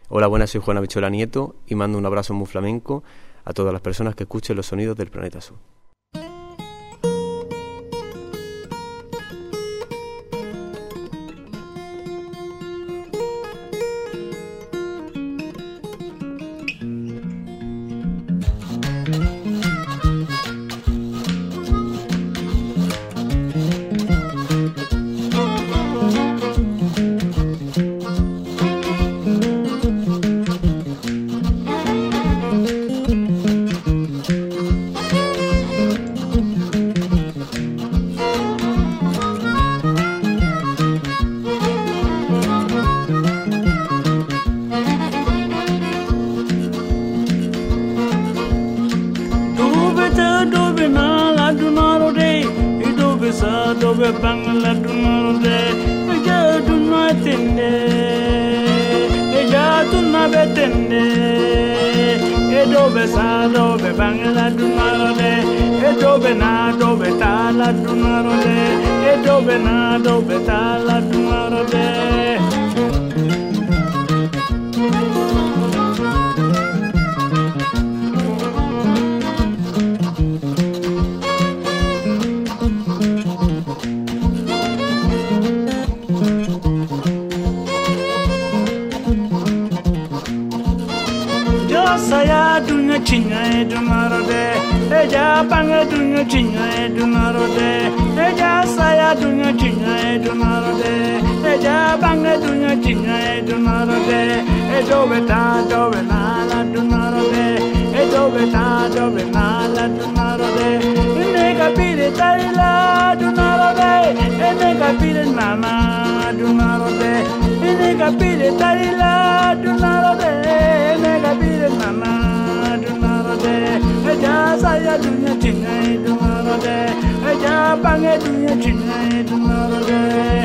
Hola, buenas, soy Juan Habichuela Nieto y mando un abrazo muy flamenco a todas las personas que escuchen los sonidos del Planeta Sur. Saya dunya chinya edumarode, eja banga dunya chinya edumarode, eja saya dunya chinya edumarode, eja banga dunya chinya edumarode, ejo beta la dumarode, ejo beta la dumarode, nega pide taila dumarode, nega pide mama dumarode, nega pide taila dumarode, nega pide mama dumarode, eja saya dunya chinya dumarode, eja bange dunya chinya dumarode.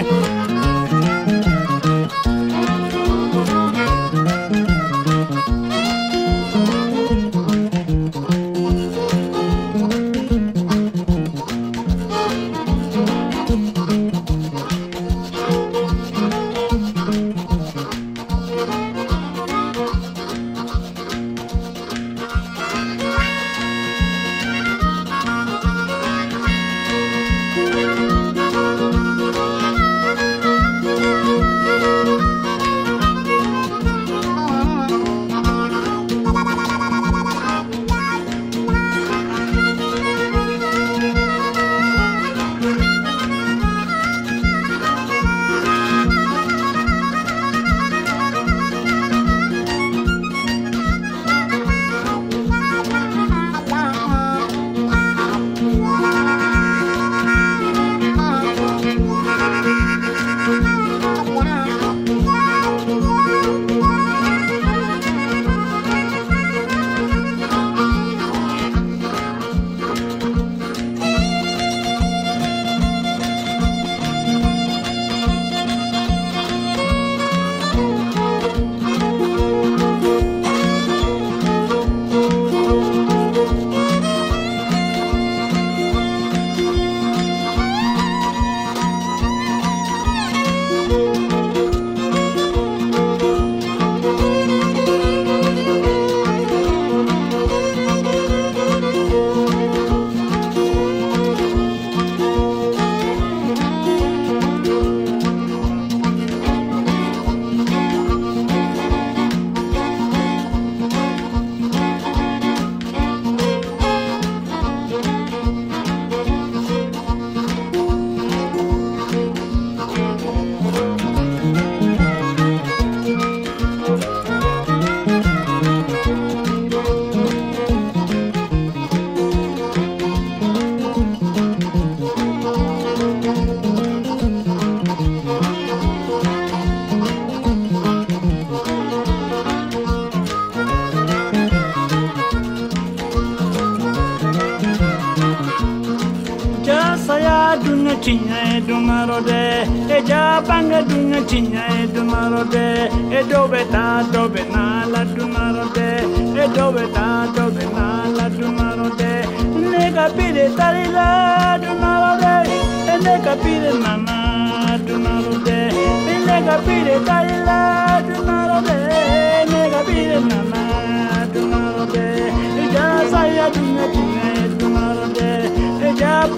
Chinya dumarode, eja banga dunya chinya dumarode, edobeta dobena la dumarode, edobeta dobena la dumarode, nega pide talila dumarode, nega pide mama dumarode, nega pide talila dumarode.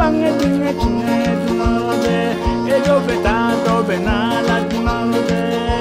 pange dunga china dunarode edo beta do benala dunarode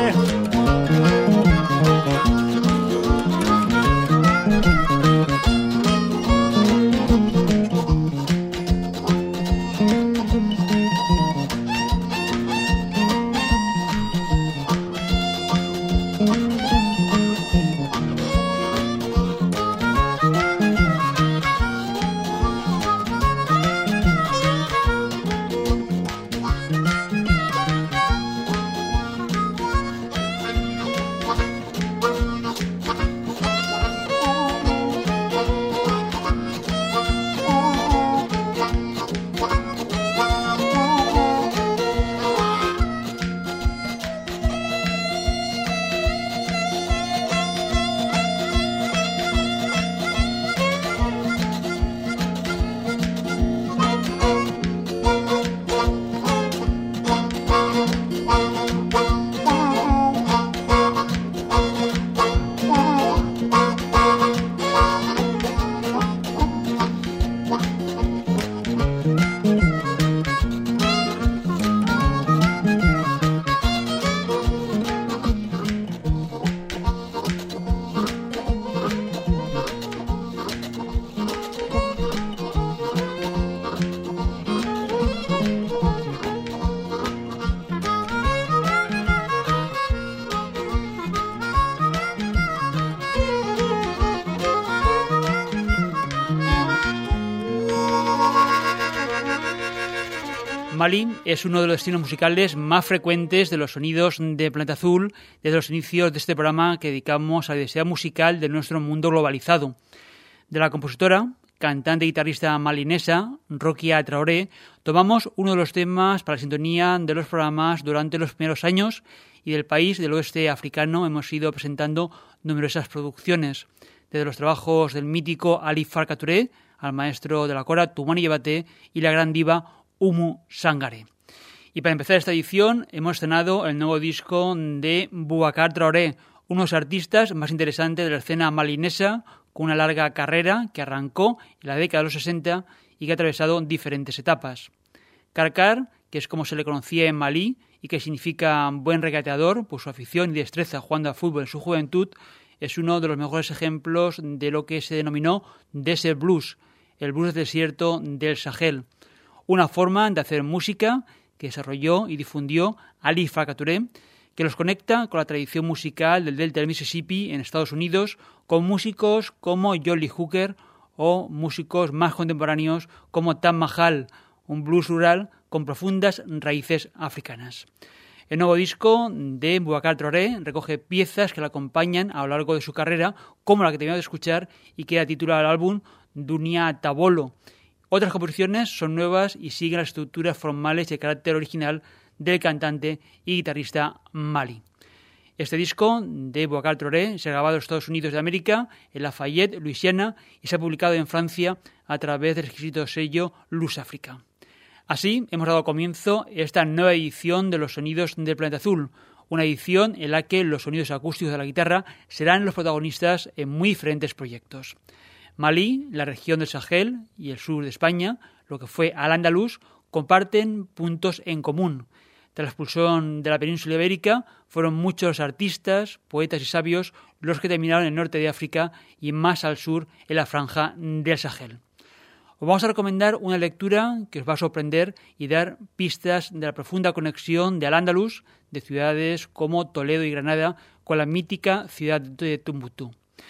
Mali es uno de los destinos musicales más frecuentes de los sonidos de Planeta Azul desde los inicios de este programa que dedicamos a la diversidad musical de nuestro mundo globalizado. De la compositora, cantante y guitarrista malinesa, Rokia Traoré, tomamos uno de los temas para la sintonía de los programas durante los primeros años y del país del oeste africano hemos ido presentando numerosas producciones, desde los trabajos del mítico Ali Farka Touré al maestro de la cora Toumani Diabaté y la gran diva Oumou Sangaré. Y para empezar esta edición hemos estrenado el nuevo disco de Boubacar Traoré, uno de los artistas más interesantes de la escena malinesa, con una larga carrera que arrancó en la década de los 60 y que ha atravesado diferentes etapas. Karkar, que es como se le conocía en Malí y que significa buen regateador por su afición y destreza jugando al fútbol en su juventud, es uno de los mejores ejemplos de lo que se denominó Desert Blues, el blues del desierto del Sahel. Una forma de hacer música que desarrolló y difundió Ali Farka Touré, que los conecta con la tradición musical del delta del Mississippi en Estados Unidos, con músicos como John Lee Hooker o músicos más contemporáneos como Tam Mahal, un blues rural con profundas raíces africanas. El nuevo disco de Boubacar Traoré recoge piezas que la acompañan a lo largo de su carrera, como la que terminamos de escuchar y que da título al álbum Dunia Tabolo. Otras composiciones son nuevas y siguen las estructuras formales y de carácter original del cantante y guitarrista Mali. Este disco de Boubacar Traoré se ha grabado en los Estados Unidos de América, en Lafayette, Luisiana, y se ha publicado en Francia a través del exquisito sello Luz África. Así hemos dado comienzo a esta nueva edición de los sonidos del Planeta Azul, una edición en la que los sonidos acústicos de la guitarra serán los protagonistas en muy diferentes proyectos. Malí, la región del Sahel y el sur de España, lo que fue Al-Ándalus, comparten puntos en común. Tras la expulsión de la península ibérica, fueron muchos artistas, poetas y sabios los que terminaron en el norte de África y más al sur en la franja del Sahel. Os vamos a recomendar una lectura que os va a sorprender y dar pistas de la profunda conexión de Al-Ándalus, de ciudades como Toledo y Granada, con la mítica ciudad de Tombuctú.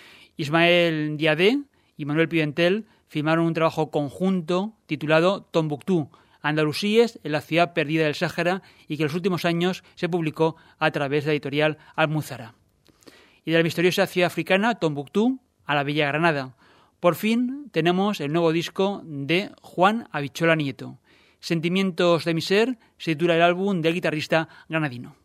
Ismael Diadé y Manuel Pimentel firmaron un trabajo conjunto titulado Tombuctú, Andalusíes en la ciudad perdida del Sáhara, y que en los últimos años se publicó a través de la editorial Almuzara. Y de la misteriosa ciudad africana Tombuctú a la bella Granada. Por fin tenemos el nuevo disco de Juan Habichola Nieto. Sentimientos de mi ser se titula el álbum del guitarrista granadino.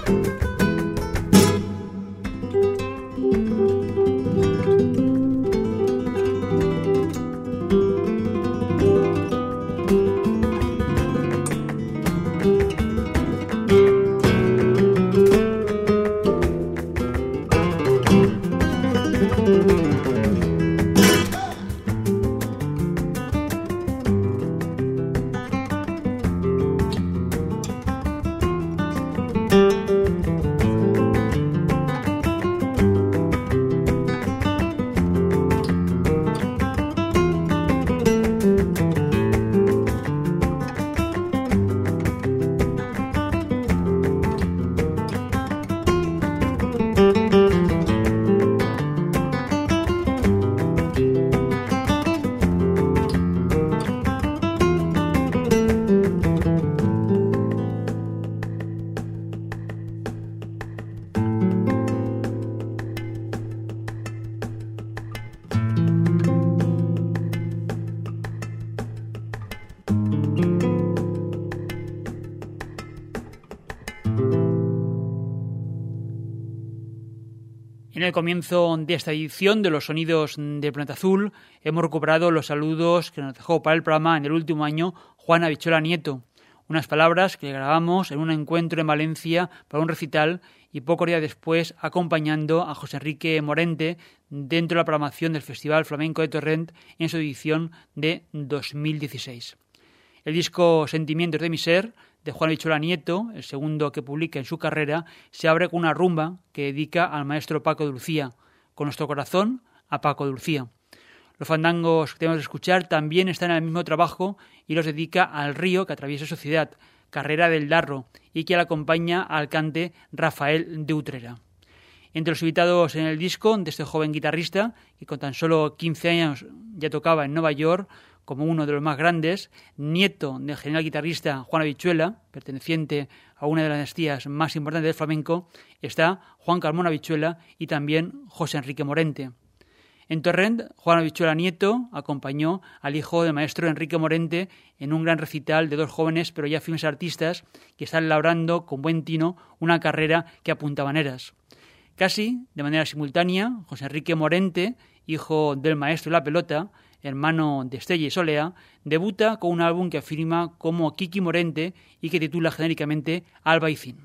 En el comienzo de esta edición de los Sonidos de Planeta Azul hemos recuperado los saludos que nos dejó para el programa en el último año Juan Habichuela Nieto, unas palabras que grabamos en un encuentro en Valencia para un recital y pocos días después acompañando a José Enrique Morente dentro de la programación del Festival Flamenco de Torrent en su edición de 2016. El disco Sentimientos de mi ser, de Juan Habichuela Nieto, el segundo que publica en su carrera, se abre con una rumba que dedica al maestro Paco de Lucía, con nuestro corazón a Paco de Lucía. Los fandangos que tenemos que escuchar también están en el mismo trabajo y los dedica al río que atraviesa su ciudad, Carrera del Darro, y que le acompaña al cante Rafael de Utrera. Entre los invitados en el disco de este joven guitarrista, que con tan solo 15 años ya tocaba en Nueva York, como uno de los más grandes, nieto del genial guitarrista Juan Habichuela, perteneciente a una de las dinastías más importantes del flamenco, está Juan Carmona Habichuela y también José Enrique Morente. En Torrent, Juan Habichuela Nieto acompañó al hijo del maestro Enrique Morente en un gran recital de dos jóvenes pero ya firmes artistas que están labrando con buen tino una carrera que apunta maneras. Casi de manera simultánea, José Enrique Morente, hijo del maestro de la pelota, hermano de Estella y Solea, debuta con un álbum que afirma como Kiki Morente y que titula genéricamente Albaicín.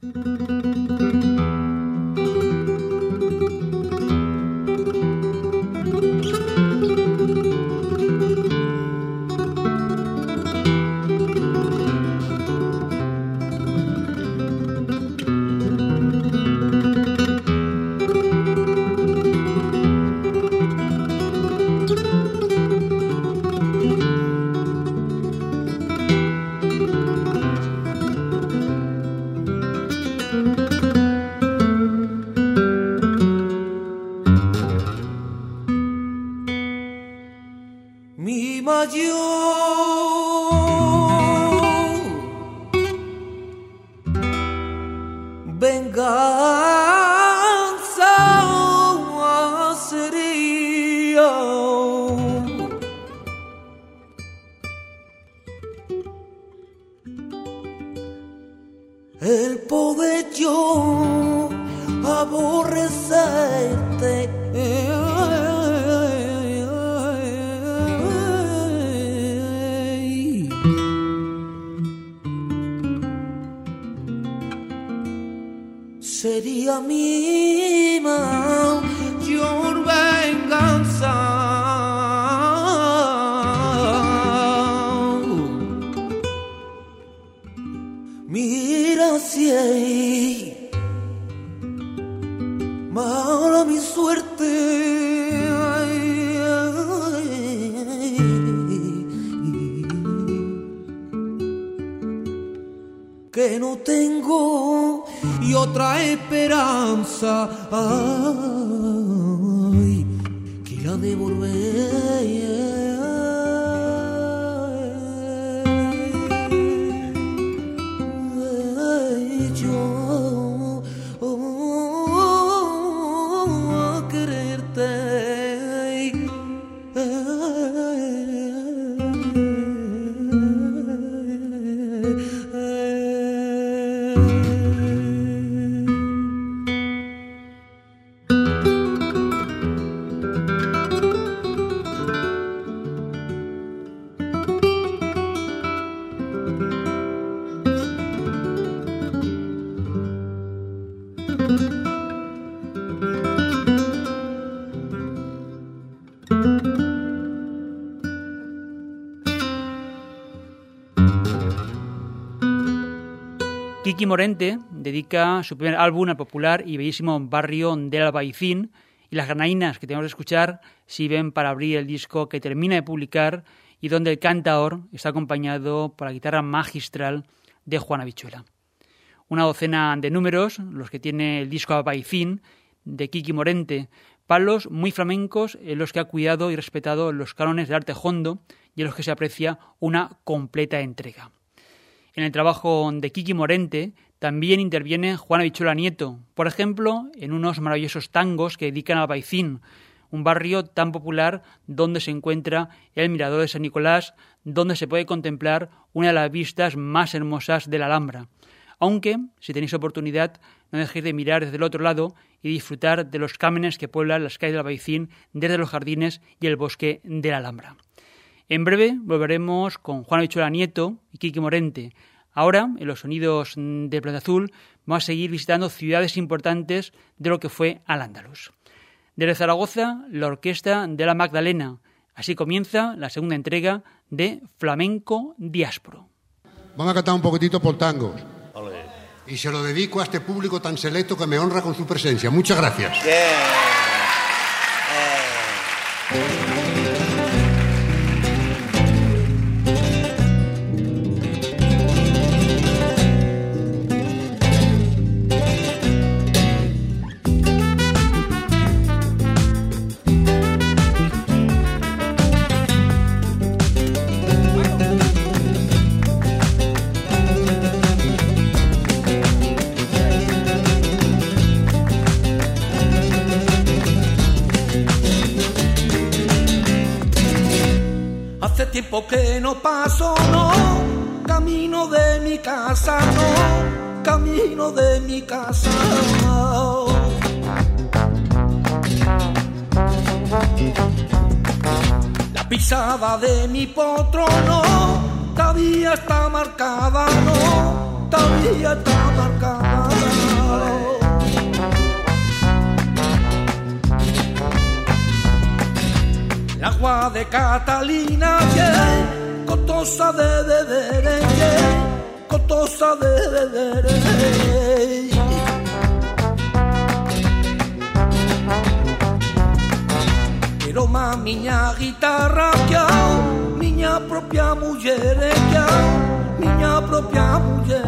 El poder yo aborrecerte, sería mi mayor venganza. Mira si hay mala mi suerte, que no tengo y otra esperanza, que la de volver. Kiki Morente dedica su primer álbum al popular y bellísimo barrio del Albaicín, y las granadinas que tenemos que escuchar sirven para abrir el disco que termina de publicar y donde el cantaor está acompañado por la guitarra magistral de Juan Habichuela. Una docena de números, los que tiene el disco Albaicín de Kiki Morente, palos muy flamencos en los que ha cuidado y respetado los cánones del arte hondo y en los que se aprecia una completa entrega. En el trabajo de Kiki Morente también interviene Juan Habichuela Nieto, por ejemplo, en unos maravillosos tangos que dedican al Albaicín, un barrio tan popular donde se encuentra el Mirador de San Nicolás, donde se puede contemplar una de las vistas más hermosas de la Alhambra. Aunque, si tenéis oportunidad, no dejéis de mirar desde el otro lado y disfrutar de los cámenes que pueblan las calles del Albaicín desde los jardines y el bosque de la Alhambra. En breve volveremos con Juan Habichuela Nieto y Kiki Morente. Ahora, en los sonidos de Planeta Azul, vamos a seguir visitando ciudades importantes de lo que fue Al-Ándalus. Desde Zaragoza, la Orquesta de la Magdalena. Así comienza la segunda entrega de Flamenco Diásporo. Vamos a cantar un poquitito por tangos. Y se lo dedico a este público tan selecto que me honra con su presencia. Muchas gracias. Tiempo que no paso, no, camino de mi casa, no, camino de mi casa, no. La pisada de mi potro, no, todavía está marcada, no, todavía está marcada, no. El agua de Catalina, yeah, cotosa de beber, yeah, cotosa de beber. Pero más miña guitarra, yeah, miña propia mujer, yeah, miña propia mujer.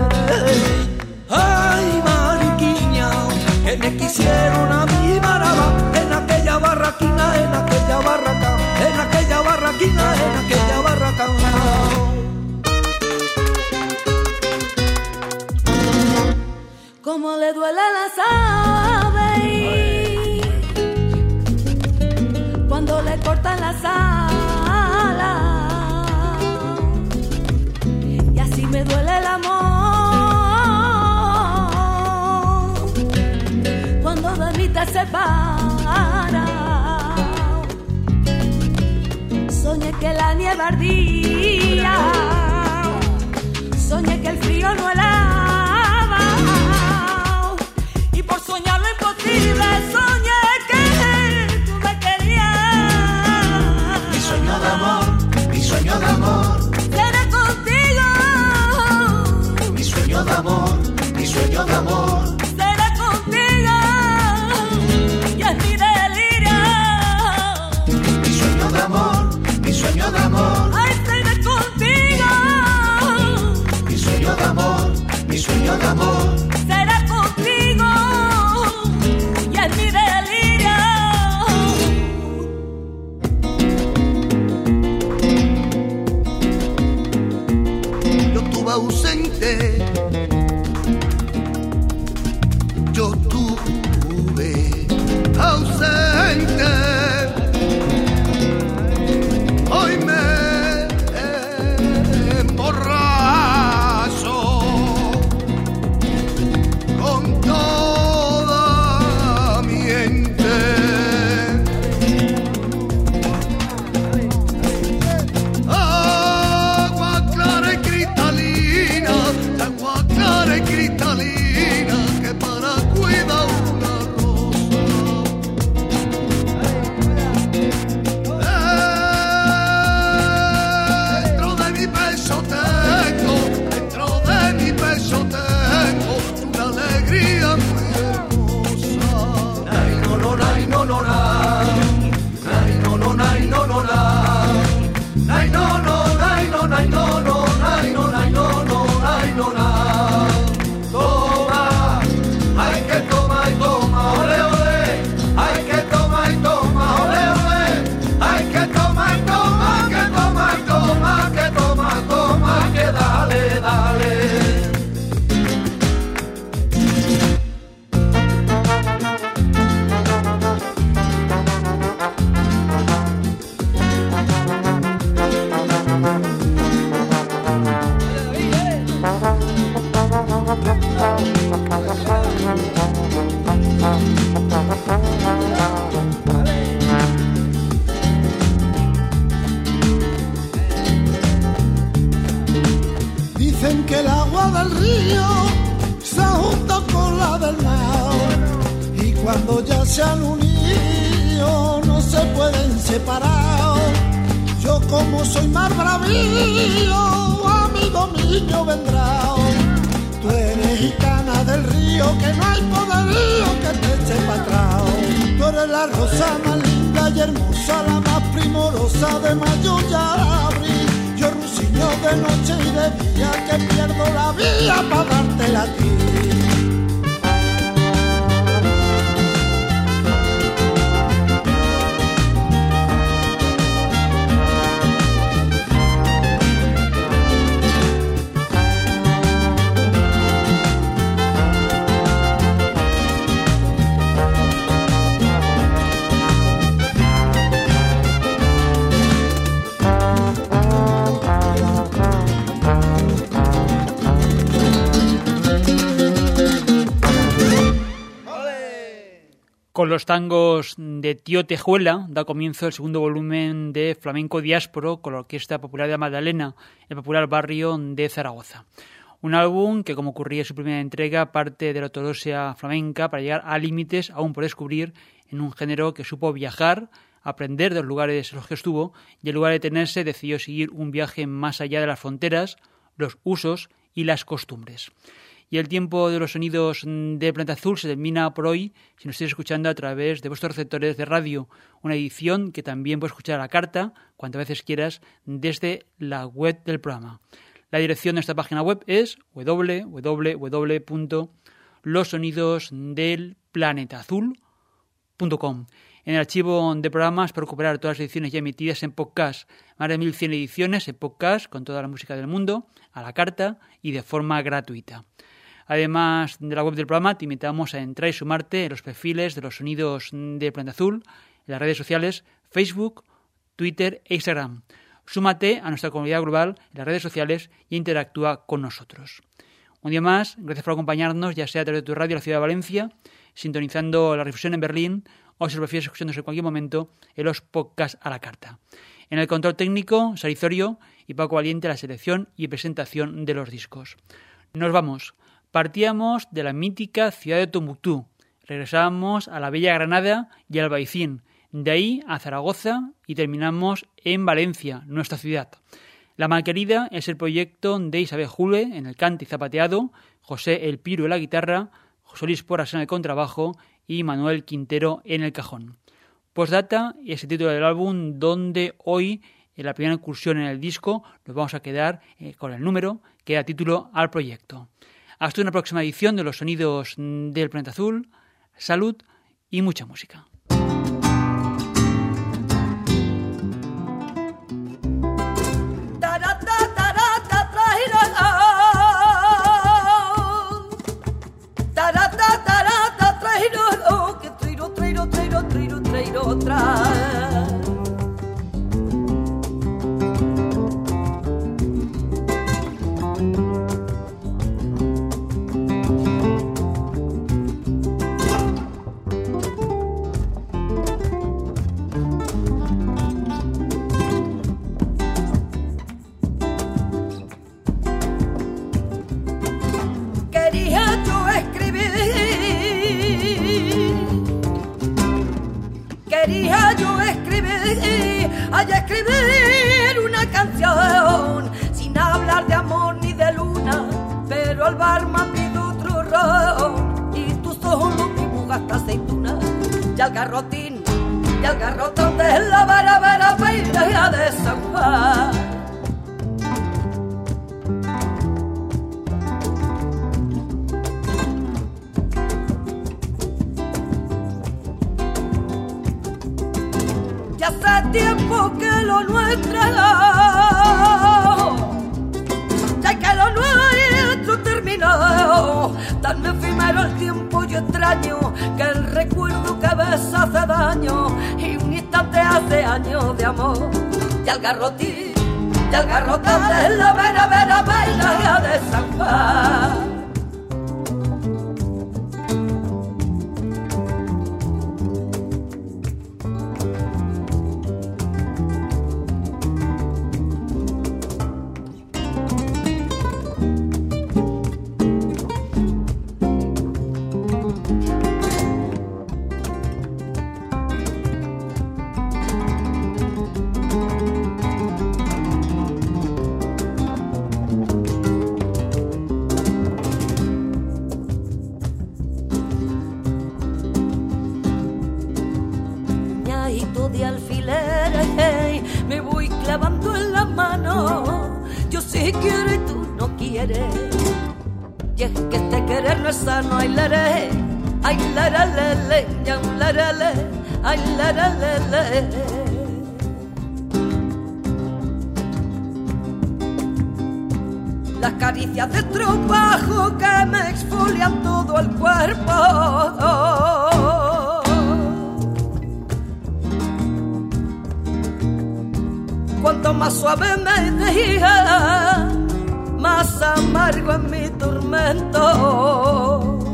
Ay, mariquiña, que me quisieron a mi baraba, en aquella barraquina, en aquella barraca, en aquella barraquina, en aquella barraca. Como le duele a las aves cuando le cortan las alas, y así me duele el amor cuando de mí te separa. Soñé que la nieve ardía, soñé que el frío no helaba, y por soñar lo imposible soñé que tú me querías. Mi sueño de amor, mi sueño de amor, seré contigo. mi sueño de amor, mi sueño de amor, Seré contigo, y es mi delirio. mi sueño de amor, mi sueño de amor, Ay, seré contigo, mi sueño de amor, mi sueño de amor. seré contigo, y es mi delirio. Yo estuve ausente, yo estuve ausente. Hoy me emborracho con toda mi ente. Agua clara y cristalina, agua clara y cristalina, que para cuidar una rosa cuando ya se han unido no se pueden separar. Yo como soy más bravío, amigo mío vendrá. Tú eres gitana del río, que no hay poderío que te eche para atrás. Tú eres la rosa más linda y hermosa, la más primorosa de mayo y abril. Yo rusiño de noche y de día, que pierdo la vida para dártela a ti. Con los tangos de Tío Tejuela da comienzo el segundo volumen de Flamenco Diásporo con la Orquesta Popular de la Magdalena, el popular barrio de Zaragoza. Un álbum que, como ocurría en su primera entrega, parte de la ortodoxia flamenca para llegar a límites aún por descubrir en un género que supo viajar, aprender de los lugares en los que estuvo y en lugar de detenerse decidió seguir un viaje más allá de las fronteras, los usos y las costumbres. Y el tiempo de los sonidos de Planeta Azul se termina por hoy si nos estáis escuchando a través de vuestros receptores de radio. Una edición que también puedes escuchar a la carta cuantas veces quieras desde la web del programa. La dirección de esta página web es www.losonidosdelplanetaazul.com. En el archivo de programas para recuperar todas las ediciones ya emitidas en podcast, más de 1100 ediciones en podcast con toda la música del mundo, a la carta y de forma gratuita. Además de la web del programa, te invitamos a entrar y sumarte en los perfiles de los sonidos de Planeta Azul, en las redes sociales Facebook, Twitter e Instagram. Súmate a nuestra comunidad global en las redes sociales y interactúa con nosotros. Un día más, gracias por acompañarnos, ya sea a través de tu radio en la ciudad de Valencia, sintonizando la difusión en Berlín, o si lo prefieres escuchándose en cualquier momento en los podcasts a la carta. En el control técnico, Sarizorio y Paco Valiente, la selección y presentación de los discos. Nos vamos. Partíamos de la mítica ciudad de Tombuctú, regresamos a la bella Granada y al Albaicín, de ahí a Zaragoza y terminamos en Valencia, nuestra ciudad. La Malquerida es el proyecto de Isabel Jule en el cante y zapateado, José El Piro en la guitarra, José Luis Porras en el contrabajo y Manuel Quintero en el cajón. Postdata es el título del álbum donde hoy, en la primera incursión en el disco, nos vamos a quedar con el número que da título al proyecto. Hasta una próxima edición de Los Sonidos del Planeta Azul. Salud y mucha música. Quería yo escribir una canción sin hablar de amor ni de luna, pero al barman pido otro ron y tú solo dibujaste aceituna y al garrotón de la vara peina de San Juan. Ya hace tiempo que lo nuestro terminó, tan efímero el tiempo y extraño que el recuerdo que a veces hace daño y un instante hace años de amor. Y al garrotón de la vera baila de San Juan. y alfileres, hey, me voy clavando en las manos. Yo sí quiero y tú no quieres. Y es que este querer no es sano, ay leré, ay leré, ya leré, ay leré. Las caricias de estropajo que me exfolian todo el cuerpo. Cuanto más suave me deja, más amargo es mi tormento.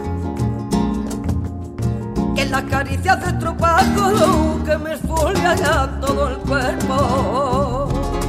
Que las caricias de estropajo que me exfolian todo el cuerpo.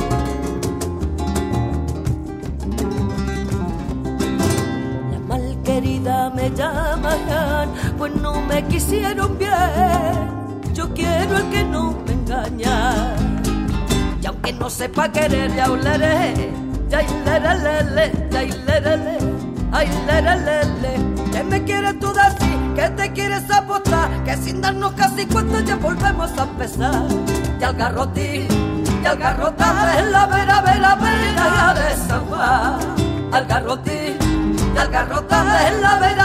Querida me llaman, pues no me quisieron bien. Yo quiero el que no me engaña. Y aunque no sepa querer, ya oleré, ya leré, ya leré, ay leré. Que me quieres tú decir, que te quieres apostar, que sin darnos casi cuenta ya volvemos a empezar. Y al garrotín, y al garrotar en la vera de San Juan. Al garrotín, y al garrotar en la vera